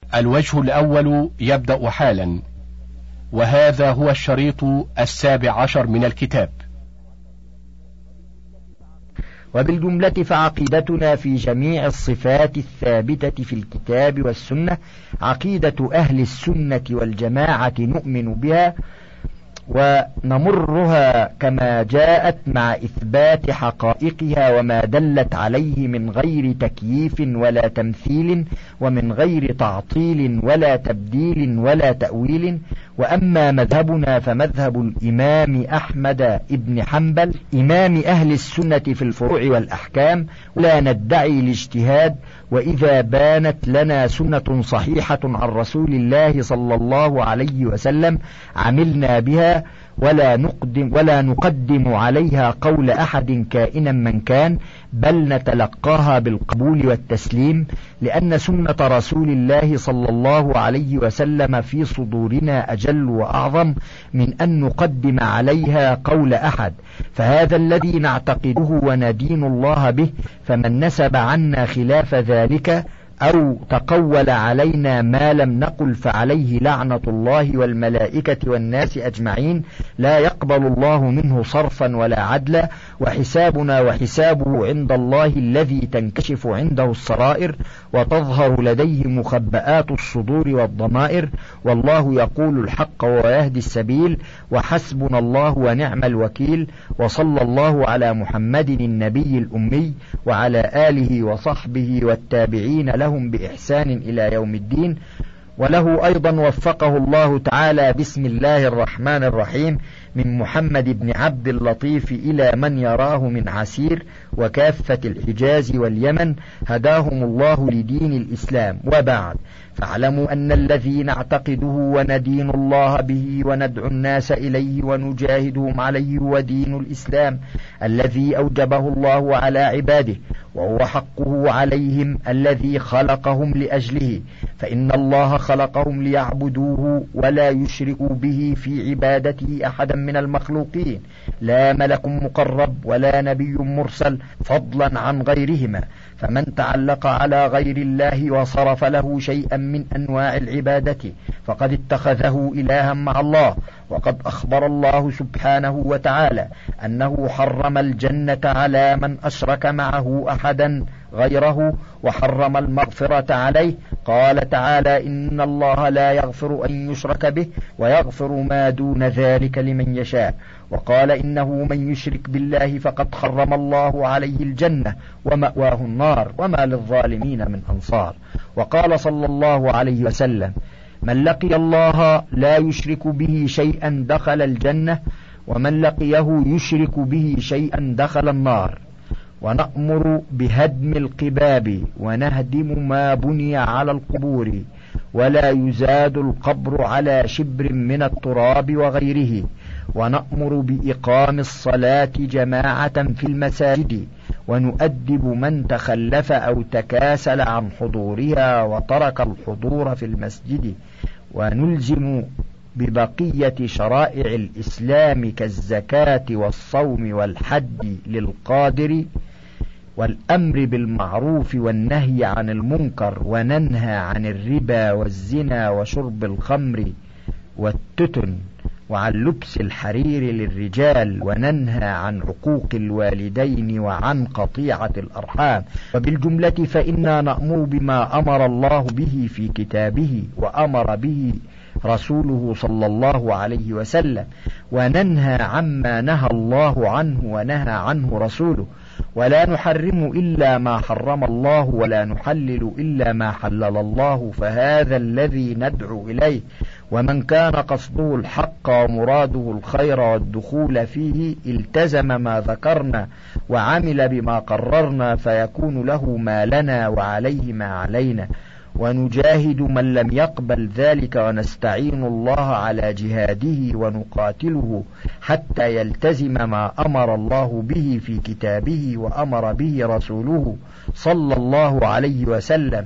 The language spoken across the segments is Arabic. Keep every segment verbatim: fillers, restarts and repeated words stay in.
الوجه الأول يبدأ حالا، وهذا هو الشريط السابع عشر من الكتاب. وبالجملة فعقيدتنا في جميع الصفات الثابتة في الكتاب والسنة عقيدة أهل السنة والجماعة، نؤمن بها ونمرها كما جاءت مع إثبات حقائقها وما دلت عليه من غير تكييف ولا تمثيل، ومن غير تعطيل ولا تبديل ولا تأويل. وأما مذهبنا فمذهب الإمام أحمد ابن حنبل إمام أهل السنة في الفروع والأحكام، ولا ندعي الاجتهاد، وإذا بانت لنا سنة صحيحة عن رسول الله صلى الله عليه وسلم عملنا بها، ولا نقدم, ولا نقدم عليها قول أحد كائنا من كان، بل نتلقاها بالقبول والتسليم، لأن سنة رسول الله صلى الله عليه وسلم في صدورنا أجل وأعظم من أن نقدم عليها قول أحد، فهذا الذي نعتقده وندين الله به. فمن نسب عنا خلاف ذلك أو تقول علينا ما لم نقل فعليه لعنة الله والملائكة والناس أجمعين، لا يقبل الله منه صرفا ولا عدلا، وحسابنا وحسابه عند الله الذي تنكشف عنده السرائر وتظهر لديه مخبآت الصدور والضمائر، والله يقول الحق ويهدي السبيل، وحسبنا الله ونعم الوكيل. وصلى الله على محمد النبي الأمي وعلى آله وصحبه والتابعين له لهم بإحسان إلى يوم الدين. وله أيضا وفقه الله تعالى بسم الله الرحمن الرحيم من محمد بن عبد اللطيف إلى من يراه من عسير وكافة الحجاز واليمن، هداهم الله لدين الإسلام. وبعد، فاعلموا أن الذي نعتقده وندين الله به وندعو الناس إليه ونجاهدهم عليه ودين الإسلام الذي أوجبه الله على عباده، وهو حقه عليهم الذي خلقهم لأجله، فإن الله خلقهم ليعبدوه ولا يشركوا به في عبادته أحدا من المخلوقين، لا ملك مقرب ولا نبي مرسل، فضلا عن غيرهما. فمن تعلق على غير الله وصرف له شيئا من أنواع العبادة فقد اتخذه إلها مع الله. وقد أخبر الله سبحانه وتعالى أنه حرم الجنة على من أشرك معه أحدا غيره، وحرم المغفرة عليه. قال تعالى: إن الله لا يغفر أن يشرك به ويغفر ما دون ذلك لمن يشاء. وقال: إنه من يشرك بالله فقد حرم الله عليه الجنة ومأواه النار وما للظالمين من أنصار. وقال صلى الله عليه وسلم: من لقي الله لا يشرك به شيئا دخل الجنة، ومن لقيه يشرك به شيئا دخل النار. ونأمر بهدم القباب ونهدم ما بني على القبور، ولا يزاد القبر على شبر من التراب وغيره. ونأمر بإقام الصلاة جماعة في المساجد، ونؤدب من تخلف أو تكاسل عن حضورها وترك الحضور في المسجد. ونلزم ببقية شرائع الإسلام كالزكاة والصوم والحج للقادر، والأمر بالمعروف والنهي عن المنكر، وننهى عن الربا والزنا وشرب الخمر والتتن، وعن لبس الحرير للرجال، وننهى عن عقوق الوالدين وعن قطيعة الأرحام. وبالجملة فإنا نأمر بما أمر الله به في كتابه وأمر به رسوله صلى الله عليه وسلم، وننهى عما نهى الله عنه ونهى عنه رسوله. ولا نحرم إلا ما حرم الله، ولا نحلل إلا ما حلل الله، فهذا الذي ندعو إليه. ومن كان قصده الحق ومراده الخير والدخول فيه التزم ما ذكرنا وعمل بما قررنا، فيكون له ما لنا وعليه ما علينا. ونجاهد من لم يقبل ذلك، ونستعين الله على جهاده ونقاتله حتى يلتزم ما أمر الله به في كتابه وأمر به رسوله صلى الله عليه وسلم.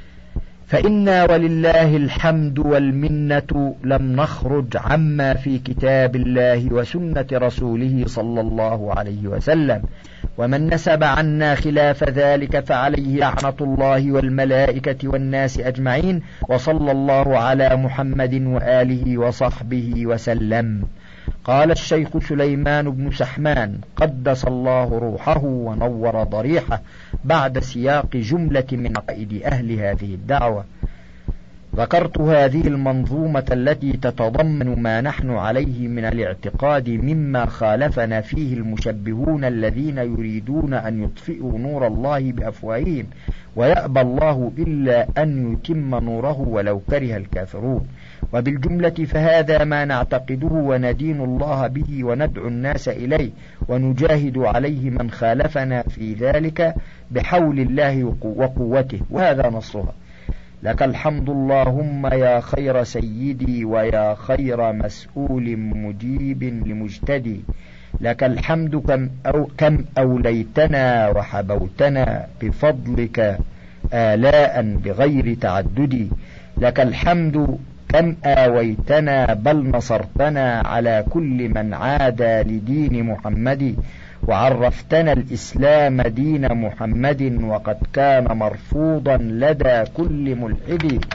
فإنا ولله الحمد والمنة لم نخرج عما في كتاب الله وسنة رسوله صلى الله عليه وسلم، ومن نسب عنا خلاف ذلك فعليه لعنة الله والملائكة والناس أجمعين. وصلى الله على محمد وآله وصحبه وسلم. قال الشيخ سليمان بن سحمان قدس الله روحه ونور ضريحه بعد سياق جملة من عقائد أهل هذه الدعوة: ذكرت هذه المنظومة التي تتضمن ما نحن عليه من الاعتقاد مما خالفنا فيه المشبهون الذين يريدون أن يطفئوا نور الله بأفواههم، ويأبى الله إلا أن يتم نوره ولو كره الكافرون. وبالجملة فهذا ما نعتقده وندين الله به وندعو الناس إليه، ونجاهد عليه من خالفنا في ذلك بحول الله وقوته. وهذا نصها: لك الحمد اللهم يا خير سيدي ويا خير مسؤول مجيب لمجتدي، لك الحمد كم, أو كم أوليتنا وحبوتنا بفضلك آلاء بغير تعدد، لك الحمد كم آويتنا بل نصرتنا على كل من عادى لدين محمد، وعرفتنا الإسلام دين محمد وقد كان مرفوضا لدى كل ملحد،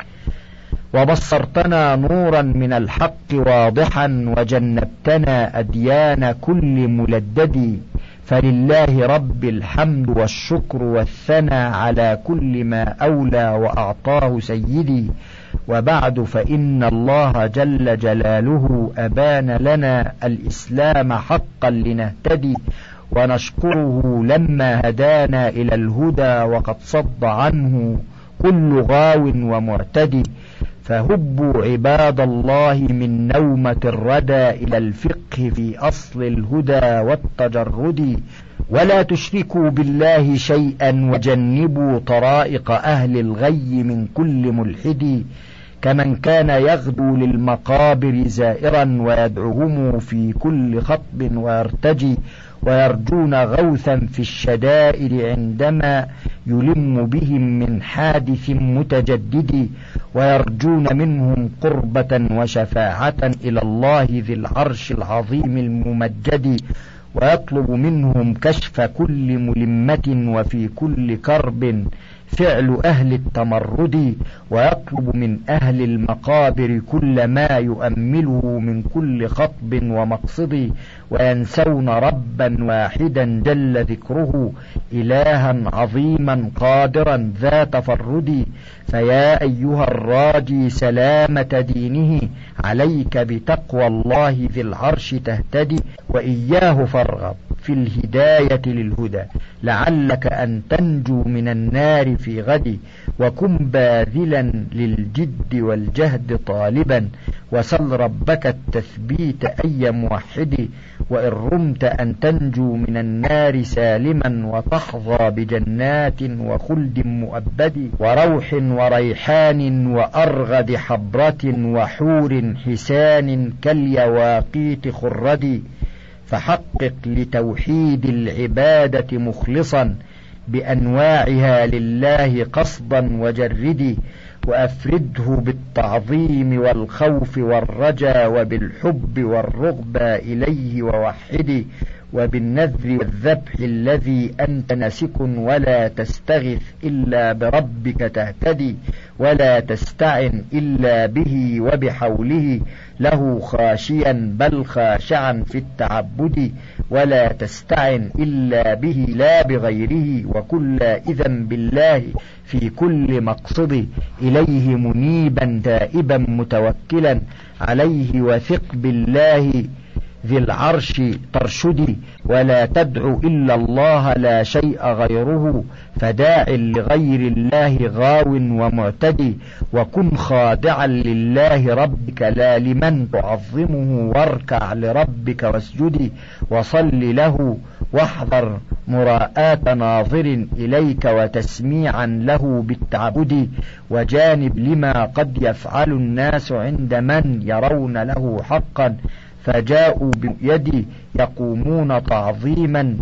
وبصرتنا نورا من الحق واضحا وجنبتنا أديان كل ملدد. فلله رب الحمد والشكر والثنى على كل ما أولى وأعطاه سيدي. وبعد، فإن الله جل جلاله أبان لنا الإسلام حقا لنهتدي، ونشكره لما هدانا إلى الهدى وقد صد عنه كل غاو ومعتدي. فهبوا عباد الله من نومة الردى إلى الفقه في أصل الهدى والتجرد، ولا تشركوا بالله شيئا وجنبوا طرائق أهل الغي من كل ملحد، كمن كان يغدو للمقابر زائرا ويدعوهم في كل خطب ويرتجي، ويرجون غوثا في الشدائد عندما يلم بهم من حادث متجدد، ويرجون منهم قربة وشفاعة إلى الله ذي العرش العظيم الممجد، ويطلب منهم كشف كل ملمة وفي كل كرب فعل أهل التمرد، ويطلب من أهل المقابر كل ما يؤمله من كل خطب ومقصد، وينسون ربا واحدا جل ذكره إلها عظيما قادرا ذا تفرد. فيا أيها الراجي سلامة دينه عليك بتقوى الله ذي العرش تهتدي، وإياه فارغب في الهداية للهدى لعلك أن تنجو من النار في غد، وكن باذلا للجد والجهد طالبا، وسل ربك التثبيت أي موحد، وإن رمت أن تنجو من النار سالما وتحظى بجنات وخلد مؤبد، وروح وريحان وأرغد حبرة وحور حسان كاليواقيت خرد، فحقق لتوحيد العبادة مخلصا بأنواعها لله قصدا وجرد، وأفرده بالتعظيم والخوف والرجا وبالحب والرغبة إليه ووحد، وبالنذر والذبح الذي أنت ناسك، ولا تستغث إلا بربك تهتدي، ولا تستعن إلا به وبحوله له خاشيا بل خاشعا في التعبد، ولا تستعن إلا به لا بغيره، وكل إذن بالله في كل مقصد، إليه منيبا تائبا متوكلا عليه، وثق بالله ذي العرش ترشدي، ولا تدع إلا الله لا شيء غيره، فداع لغير الله غاو ومعتدي، وكن خاضعا لله ربك لا لمن تعظمه، واركع لربك واسجدي، وصل له واحذر مراءة ناظر إليك وتسميعا له بالتعبد، وجانب لما قد يفعل الناس عند من يرون له حقا، فجاءوا بيدي يقومون تعظيما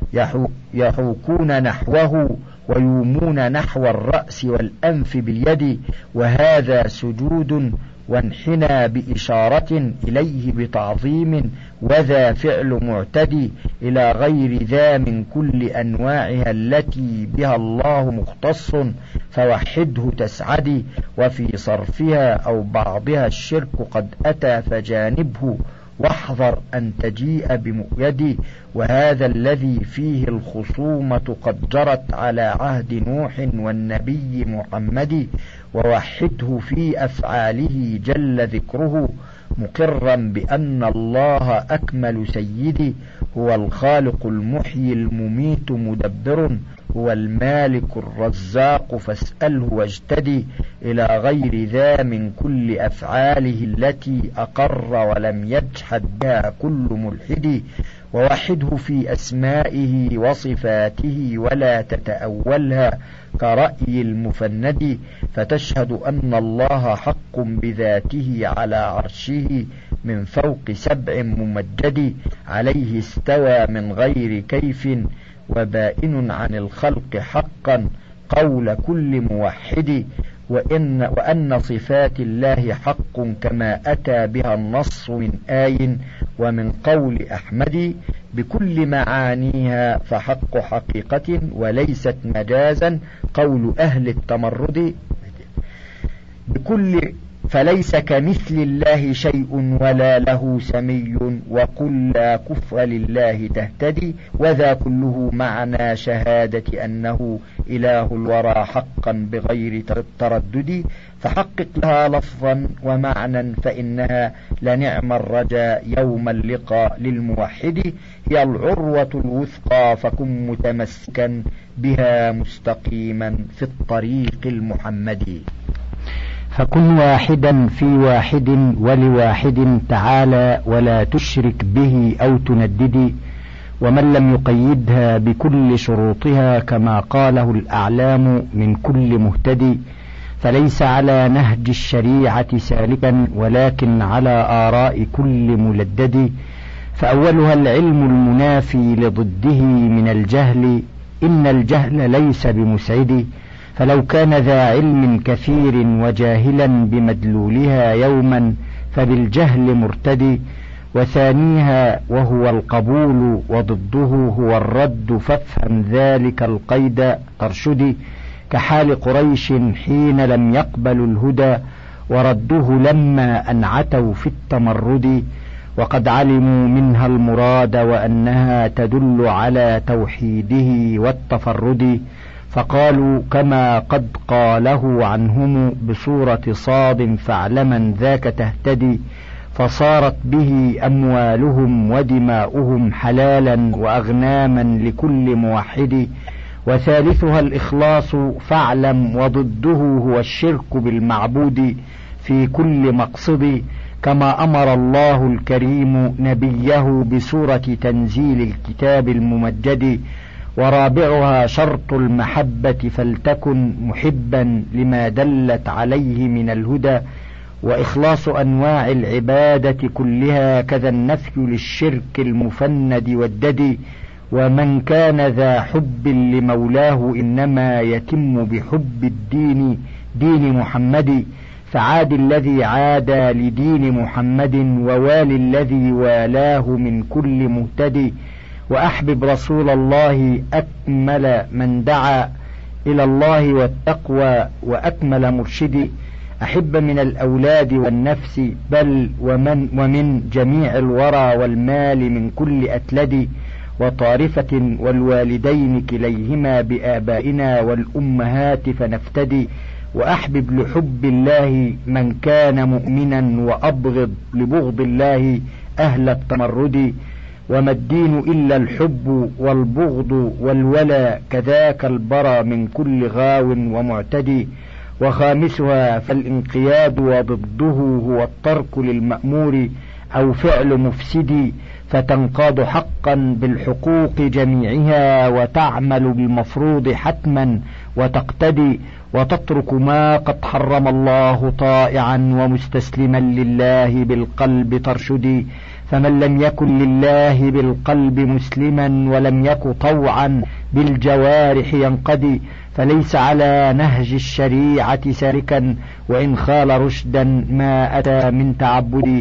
يحوكون نحوه، ويومون نحو الرأس والأنف باليد، وهذا سجود وانحنى بإشارة إليه بتعظيم، وذا فعل معتدي إلى غير ذا من كل أنواعها التي بها الله مختص، فوحده تسعدي. وفي صرفها أو بعضها الشرك قد أتى فجانبه، واحذر أن تجيء بمؤيد. وهذا الذي فيه الخصومة قد جرت على عهد نوح والنبي محمد، ووحده في أفعاله جل ذكره، مقرا بأن الله أكمل سيدي. هو الخالق المحيي المميت مدبر، هو المالك الرزاق فاسأله واجتدي، إلى غير ذا من كل أفعاله التي أقر ولم يجحد بها كل ملحد. ووحده في أسمائه وصفاته ولا تتأولها كرأي المفند، فتشهد أن الله حق بذاته على عرشه من فوق سبع ممجد، عليه استوى من غير كيف وبائن عن الخلق حقا قول كل موحد. وإن, وأن صفات الله حق كما أتى بها النص من آي ومن قول أحمد، بكل معانيها فحق حقيقة وليست مجازا قول أهل التمرد. بكل فليس كمثل الله شيء ولا له سمي، وقل لا كفر لله تهتدي. وذا كله معنى شهادة أنه إله الورى حقا بغير تردد، فحقق لها لفظا ومعنى فإنها لنعم الرجاء يوم اللقاء للموحد. هي العروة الوثقى فكن متمسكا بها مستقيما في الطريق المحمدي. فكن واحدا في واحد ولواحد تعالى، ولا تشرك به أو تندد. ومن لم يقيدها بكل شروطها كما قاله الأعلام من كل مهتدي، فليس على نهج الشريعة سالكا ولكن على آراء كل ملدد. فأولها العلم المنافي لضده من الجهل، إن الجهل ليس بمسعد. فلو كان ذا علم كثير وجاهلا بمدلولها يوما فبالجهل مرتدي. وثانيها وهو القبول وضده هو الرد، فافهم ذلك القيد ترشدي. كحال قريش حين لم يقبلوا الهدى، ورده لما أنعتوا في التمرد. وقد علموا منها المراد وأنها تدل على توحيده والتفرد، فقالوا كما قد قاله عنهم بصورة صاد فاعلما ذاك تهتدي. فصارت به أموالهم ودماؤهم حلالا وأغناما لكل موحد. وثالثها الإخلاص فاعلم، وضده هو الشرك بالمعبود في كل مقصد، كما أمر الله الكريم نبيه بسورة تنزيل الكتاب الممجد. ورابعها شرط المحبة، فلتكن محبا لما دلت عليه من الهدى. وإخلاص أنواع العبادة كلها، كذا النفي للشرك المفند والدد. ومن كان ذا حب لمولاه إنما يتم بحب الدين دين محمد. فعاد الذي عاد لدين محمد، ووالي الذي والاه من كل مهتدي. وأحبب رسول الله أكمل من دعا إلى الله والتقوى وأكمل مرشدي. أحب من الأولاد والنفس بل ومن, ومن جميع الورى والمال من كل أتلد. وطارفة والوالدين كليهما بآبائنا والأمهات فنفتدي. وأحبب لحب الله من كان مؤمنا، وأبغض لبغض الله أهل التمرد. وما الدين إلا الحب والبغض والولا، كذاك البرى من كل غاو ومعتدي. وخامسها فالانقياد، وضده هو الترك للمأمور أو فعل مفسد. فتنقاد حقا بالحقوق جميعها، وتعمل بالمفروض حتما وتقتدي. وتترك ما قد حرم الله طائعا ومستسلما لله بالقلب ترشدي. فمن لم يكن لله بالقلب مسلما ولم يك طوعا بالجوارح ينقدي فليس على نهج الشريعة سالكا وإن خال رشدا ما أتى من تعبد.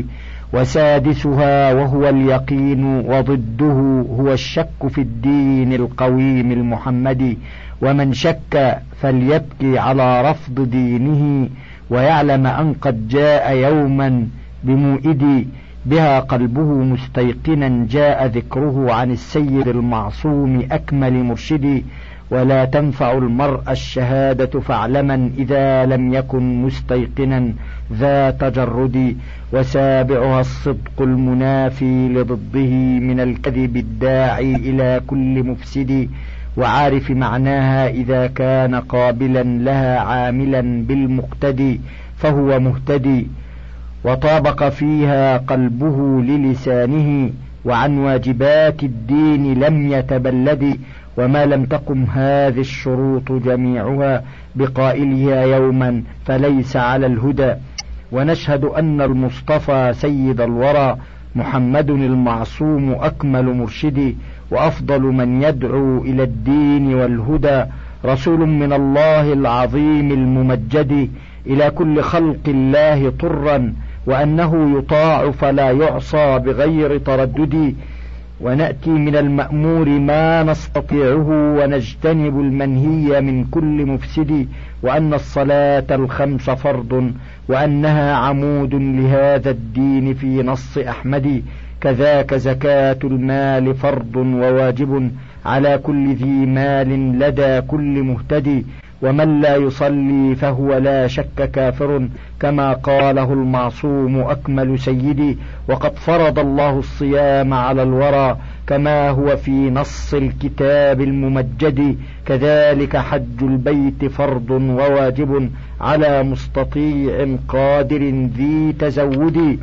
وسادسها وهو اليقين وضده هو الشك في الدين القويم المحمدي. ومن شك فليبكي على رفض دينه ويعلم أن قد جاء يوما بموئد بها قلبه مستيقنا جاء ذكره عن السيد المعصوم أكمل مرشد. ولا تنفع المرء الشهادة فاعلما إذا لم يكن مستيقنا ذا تجرد. وسابعها الصدق المنافي لضده من الكذب الداعي إلى كل مفسد. وعارف معناها إذا كان قابلا لها عاملا بالمقتدي فهو مهتدي. وطابق فيها قلبه للسانه وعن واجبات الدين لم يتبلد. وما لم تقم هذه الشروط جميعها بقائلها يوما فليس على الهدى. ونشهد أن المصطفى سيد الورى محمد المعصوم أكمل مرشد وأفضل من يدعو إلى الدين والهدى رسول من الله العظيم الممجد إلى كل خلق الله طرا وأنه يطاع فلا يعصى بغير تردد. ونأتي من المأمور ما نستطيعه ونجتنب المنهي من كل مفسد. وأن الصلاة الخمس فرض وأنها عمود لهذا الدين في نص أحمد. كذاك زكاة المال فرض وواجب على كل ذي مال لدى كل مهتدي. ومن لا يصلي فهو لا شك كافر كما قاله المعصوم أكمل سيدي. وقد فرض الله الصيام على الورى كما هو في نص الكتاب الممجد. كذلك حج البيت فرض وواجب على مستطيع قادر ذي تزود.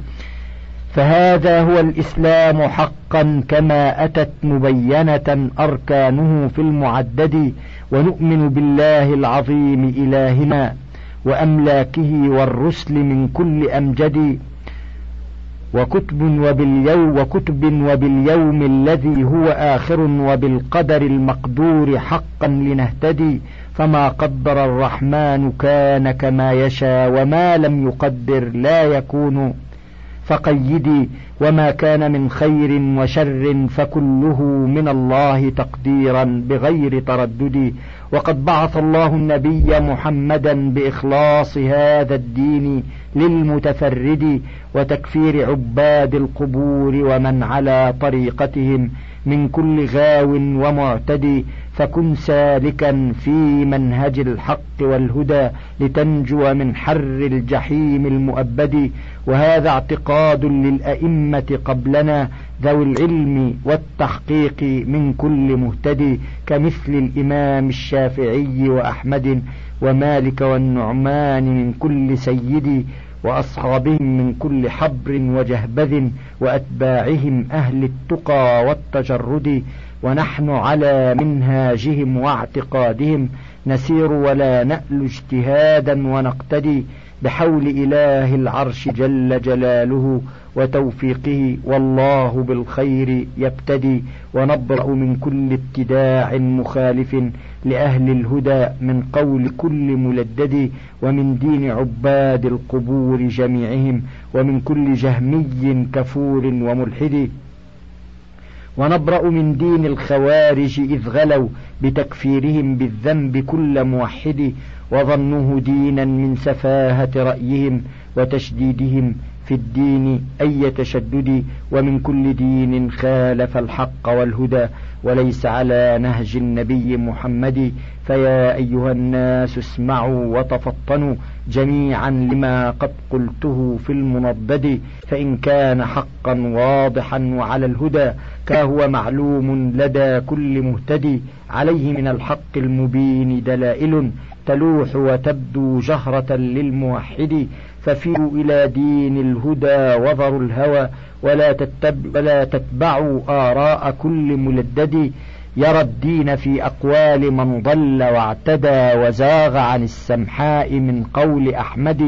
فهذا هو الإسلام حقا كما أتت مبينة أركانه في المعدد. ونؤمن بالله العظيم إلهنا وأملاكه والرسل من كل أمجد. وكتب وباليوم, وكتب وباليوم الذي هو آخر وبالقدر المقدور حقا لنهتدي. فما قدر الرحمن كان كما يشاء وما لم يقدر لا يكون فقيدي. وما كان من خير وشر فكله من الله تقديرا بغير تردد. وقد بعث الله النبي محمدا بإخلاص هذا الدين للمتفرد وتكفير عباد القبور ومن على طريقتهم من كل غاو ومعتدي. فكن سالكا في منهج الحق والهدى لتنجو من حر الجحيم المؤبد. وهذا اعتقاد للأئمة قبلنا ذوي العلم والتحقيق من كل مهتدي كمثل الإمام الشافعي وأحمد ومالك والنعمان من كل سيد وأصحابهم من كل حبر وجهبذ وأتباعهم أهل التقى والتجرد. ونحن على منهاجهم واعتقادهم نسير ولا نأل اجتهادا ونقتدي بحول إله العرش جل جلاله وتوفيقه والله بالخير يبتدي. ونبرأ من كل ابتداع مخالف لأهل الهدى من قول كل ملدد ومن دين عباد القبور جميعهم ومن كل جهمي كفور وملحد. ونبرأ من دين الخوارج إذ غلوا بتكفيرهم بالذنب كل موحد وظنوه دينا من سفاهة رأيهم وتشديدهم في الدين أي تشدد. ومن كل دين خالف الحق والهدى وليس على نهج النبي محمد. فيا أيها الناس اسمعوا وتفطنوا جميعا لما قد قلته في المنضد. فإن كان حقا واضحا وعلى الهدى كهو معلوم لدى كل مهتدي عليه من الحق المبين دلائل تلوح وتبدو جهرة للموحد. ففيروا إلى دين الهدى وذروا الهوى ولا, تتب ولا تتبعوا آراء كل ملدد يرى الدين في أقوال من ضل واعتدى وزاغ عن السمحاء من قول أحمد.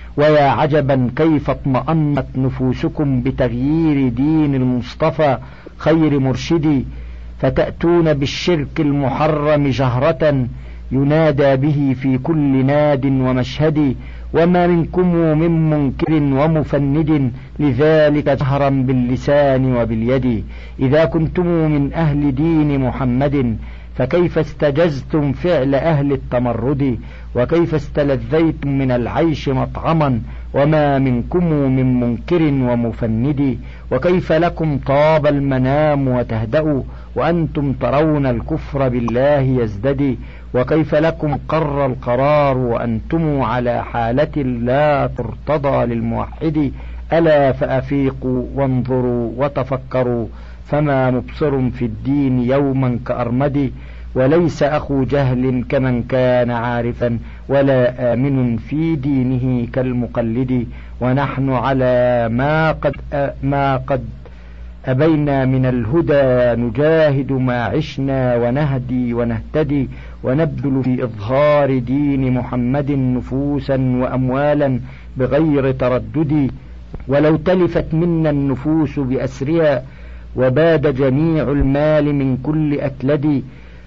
ويا عجبا كيف اطمأنت نفوسكم بتغيير دين المصطفى خير مرشدي، فتأتون بالشرك المحرم جهرة ينادى به في كل ناد ومشهد، وما منكم من منكر ومفند لذلك جهرا باللسان وباليد. إذا كنتم من أهل دين محمد فكيف استجزتم فعل أهل التمرد، وكيف استلذيتم من العيش مطعما وما منكم من منكر ومفند، وكيف لكم طاب المنام وتهدأوا وأنتم ترون الكفر بالله يزدد، وكيف لكم قر القرار وأنتم على حالة لا ترتضى للموحد. ألا فأفيقوا وانظروا وتفكروا، فما مبصر في الدين يوما كأرمد، وليس أخو جهل كمن كان عارفا، ولا آمن في دينه كالمقلد. ونحن على ما قد ما قد أبينا من الهدى نجاهد ما عشنا، ونهدي ونهتدي ونبذل في إظهار دين محمد نفوسا وأموالا بغير تردد. ولو تلفت منا النفوس بأسرها وباد جميع المال من كل أكلد،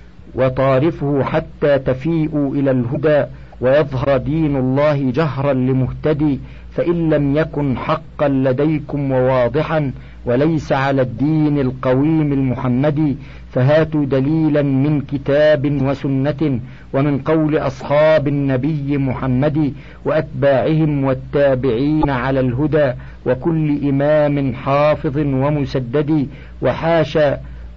وطارفه حتى تفيئوا إلى الهدى ويظهر دين الله جهرا لمهتدي، فإن لم يكن حقا لديكم وواضحا وليس على الدين القويم المحمدي، فهاتوا دليلا من كتاب وسنة ومن قول أصحاب النبي محمد وأتباعهم والتابعين على الهدى وكل إمام حافظ ومسدد. وحاشا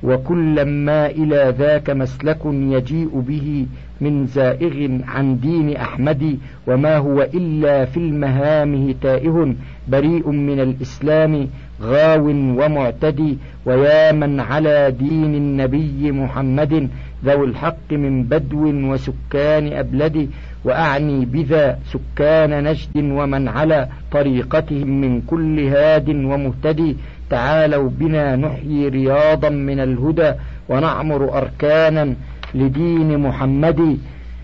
وكل ما إلى ذاك مسلك يجيء به من زائغ عن دين أحمد، وما هو إلا في المهامه تائه بريء من الإسلام غاو ومعتدي. ويا من على دين النبي محمد ذوي الحق من بدو وسكان أبلد، وأعني بذا سكان نجد ومن على طريقتهم من كل هاد ومهتدي. تعالوا بنا نحيي رياضا من الهدى ونعمر أركانا لدين محمد،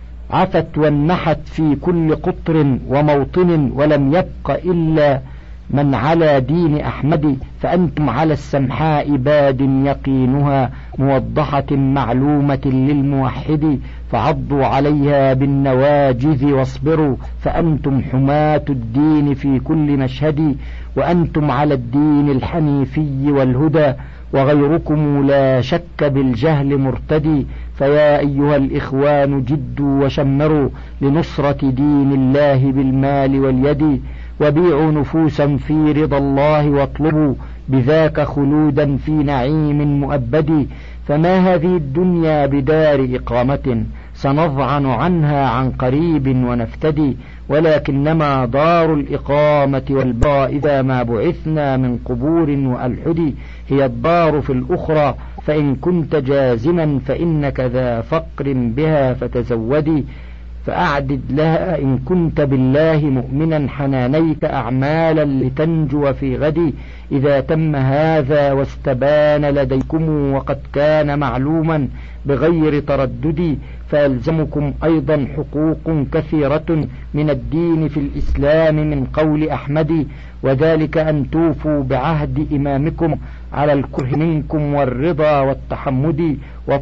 عفت وانمحت في كل قطر وموطن ولم يبق إلا من على دين أحمد. فأنتم على السمحاء باد يقينها موضحة معلومة للموحد، فعضوا عليها بالنواجذ واصبروا، فأنتم حماة الدين في كل مشهد، وأنتم على الدين الحنيفي والهدى، وغيركم لا شك بالجهل مرتدي. فيا أيها الإخوان جدوا وشمروا لنصرة دين الله بالمال واليد، وبيعوا نفوسا في رضا الله واطلبوا بذاك خلودا في نعيم مؤبد. فما هذه الدنيا بدار إقامة سنضعن عنها عن قريب ونفتدي، ولكنما دار الإقامة والبقاء إذا ما بعثنا من قبور وألحد، هي الدار في الأخرى. فإن كنت جازما فإنك ذا فقر بها فتزودي، فأعدد لها إن كنت بالله مؤمنا حنانيك أعمالا لتنجو في غد. إذا تم هذا واستبان لديكم وقد كان معلوما بغير تردد، فيلزمكم أيضا حقوق كثيرة من الدين في الإسلام من قول أحمد، وذلك أن توفوا بعهد إمامكم على الكره منكم والرضا والتحمد،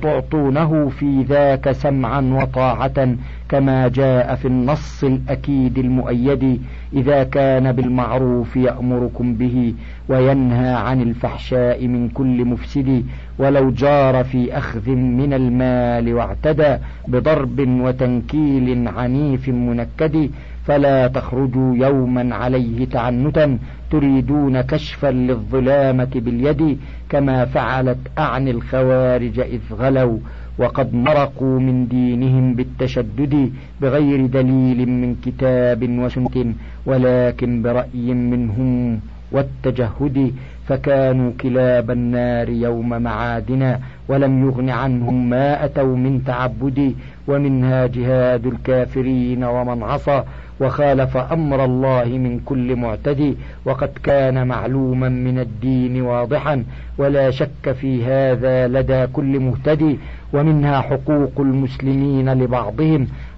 وتعطونه في ذاك سمعا وطاعة كما جاء في النص الأكيد المؤيد. إذا كان بالمعروف يأمركم به وينهى عن الفحشاء من كل مفسد، ولو جار في أخذ من المال واعتدى بضرب وتنكيل عنيف منكد، فلا تخرجوا يوما عليه تعنتا تريدون كشفا للظلامة باليد، كما فعلت أعني الخوارج إذ غلوا وقد مرقوا من دينهم بالتشدد بغير دليل من كتاب وسنة ولكن برأي منهم والتجهد، فكانوا كلاب النار يوم معادنا ولم يغن عنهم ما أتوا من تعبد، ومنها جهاد الكافرين ومن عصى وخالف أمر الله من كل معتدي، وقد كان معلوما من الدين واضحا ولا شك في هذا لدى كل مهتدي. ومنها حقوق المسلمين لبعضهم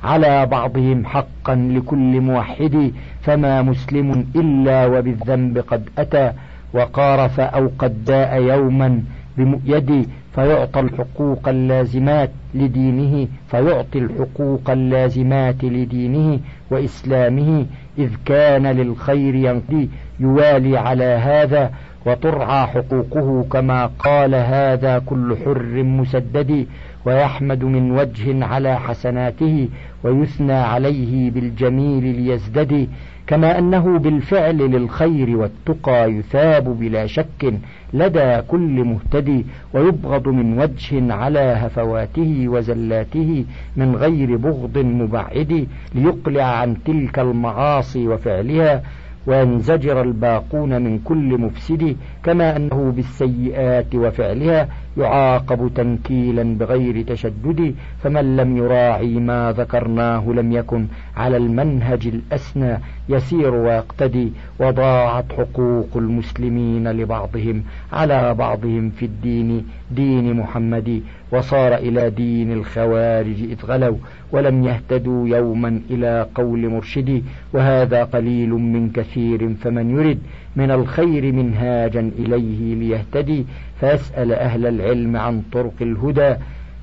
على بعضهم حقا لكل موحد، فما مسلم إلا وبالذنب قد أتى، وقارف أو قد داء يوما بمؤيد، فيعطى الحقوق اللازمات لدينه فيعطي الحقوق اللازمات لدينه وإسلامه، إذ كان للخير ينقضي يوالي على هذا، وترعى حقوقه كما قال هذا كل حر مسدد، ويحمد من وجه على حسناته ويثنى عليه بالجميل ليزدد، كما أنه بالفعل للخير والتقى يثاب بلا شك لدى كل مهتدي، ويبغض من وجه على هفواته وزلاته من غير بغض مبعد، ليقلع عن تلك المعاصي وفعلها وينزجر الباقون من كل مفسد، كما أنه بالسيئات وفعلها يعاقب تنكيلا بغير تشدد، فمن لم يراعي ما ذكرناه لم يكن على المنهج الأسنى يسير ويقتدي، وضاعت حقوق المسلمين لبعضهم على بعضهم في الدين دين محمد، وصار إلى دين الخوارج إذ غلوا ولم يهتدوا يوما إلى قول مرشد، وهذا قليل من كثير، فمن يرد من الخير منهاجا إليه ليهتدي فيسأل أهل العلم عن طرق الهدى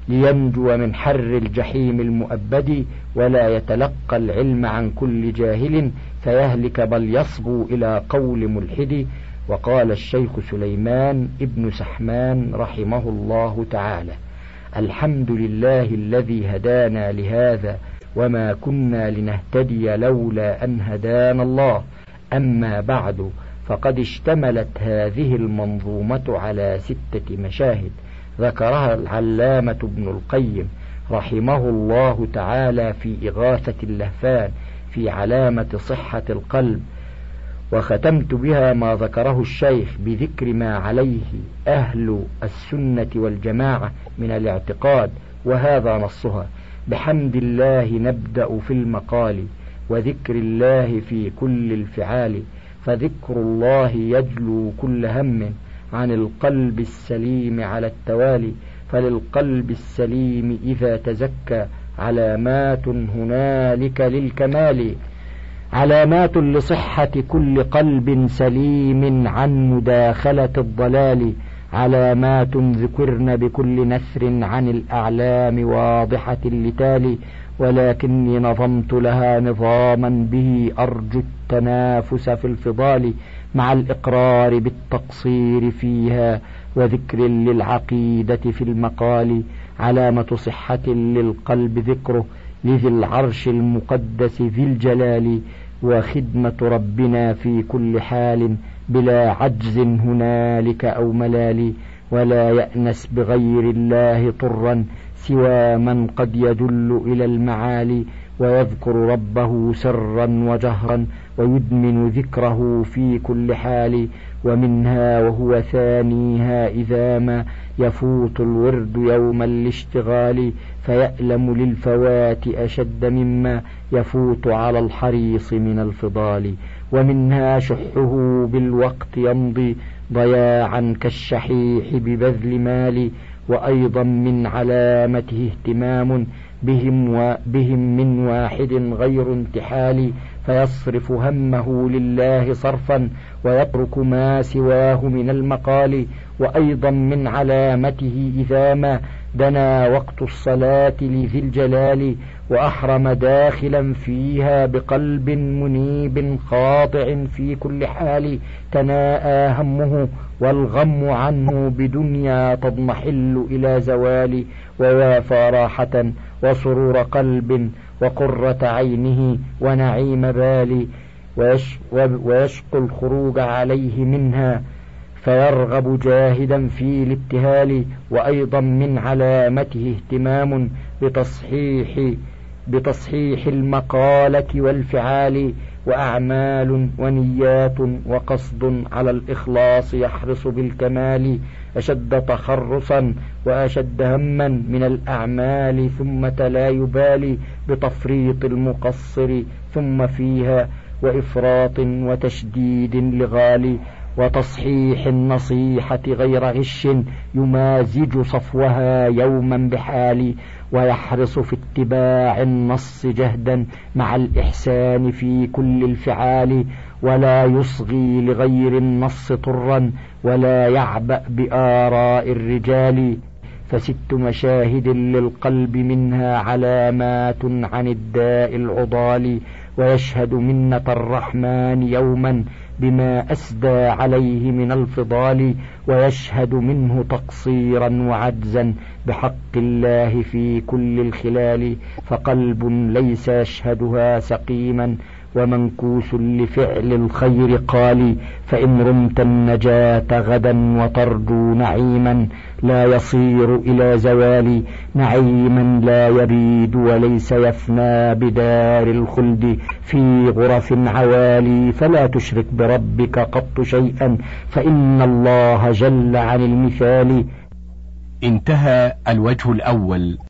لينجو من حر الجحيم المؤبد، ولا يتلقى العلم عن كل جاهل فيهلك بل يصبو إلى قول ملحد. وقال الشيخ سليمان ابن سحمان رحمه الله تعالى: الحمد لله الذي هدانا لهذا وما كنا لنهتدي لولا أن هدانا الله. أما بعد، فقد اشتملت هذه المنظومة على ستة مشاهد ذكرها العلامة ابن القيم رحمه الله تعالى في إغاثة اللهفان في علامة صحة القلب، وختمت بها ما ذكره الشيخ بذكر ما عليه أهل السنة والجماعة من الاعتقاد، وهذا نصها: بحمد الله نبدأ في المقال، وذكر الله في كل الفعال، فذكر الله يجلو كل هم عن القلب السليم على التوالي، فللقلب السليم إذا تزكى علامات هنالك للكمال، علامات لصحة كل قلب سليم عن مداخلة الضلال، علامات ذكرن بكل نثر عن الأعلام واضحة اللتال، ولكني نظمت لها نظاما به أرجو التنافس في الفضال، مع الإقرار بالتقصير فيها وذكر للعقيدة في المقال، علامة صحة للقلب ذكره لذي العرش المقدس ذي الجلال، وخدمة ربنا في كل حال بلا عجز هنالك أو ملال، ولا يأنس بغير الله طرا سوى من قد يدل إلى المعالي، ويذكر ربه سرا وجهرا ويدمن ذكره في كل حال، ومنها وهو ثانيها إذا ما يفوت الورد يوم الاشتغال، فيألم للفوات أشد مما يفوت على الحريص من الفضال، ومنها شحه بالوقت يمضي ضياعا كالشحيح ببذل مال، وأيضا من علامته اهتمام بهم, وبهم من واحد غير انتحال، فيصرف همه لله صرفا ويترك ما سواه من المقال، وأيضا من علامته إذا ما دنا وقت الصلاة لذي الجلال وأحرم داخلا فيها بقلب منيب خاضع في كل حال، تناءى همه والغم عنه بدنيا تضمحل إلى زوال، ووافى راحة وسرور قلب وقرة عينه ونعيم بال، ويشقى الخروج عليه منها فيرغب جاهدا في الابتهال، وأيضا من علامته اهتمام بتصحيح بتصحيح المقالة والفعال، وأعمال ونيات وقصد على الإخلاص يحرص بالكمال، أشد تخرصا وأشد هما من الأعمال، ثم لا يبالي بتفريط المقصر ثم فيها، وإفراط وتشديد لغالي، وتصحيح النصيحة غير غش يمازج صفوها يوما بحال، ويحرص في اتباع النص جهدا مع الإحسان في كل الفعال، ولا يصغي لغير النص طرا ولا يعبأ بآراء الرجال. فست مشاهد للقلب منها علامات عن الداء العضال، ويشهد منة الرحمن يوما بما أسدى عليه من الفضال، ويشهد منه تقصيرا وعجزا بحق الله في كل الخلال. فقلب ليس يشهدها سقيما ومنكوس لفعل الخير قال، فإن رمت النجاة غدا وترجو نعيما لا يصير إلى زوال، نعيما لا يبيد وليس يفنى بدار الخلد في غرف عوالي، فلا تشرك بربك قط شيئا فإن الله جل عن المثال. انتهى الوجه الأول.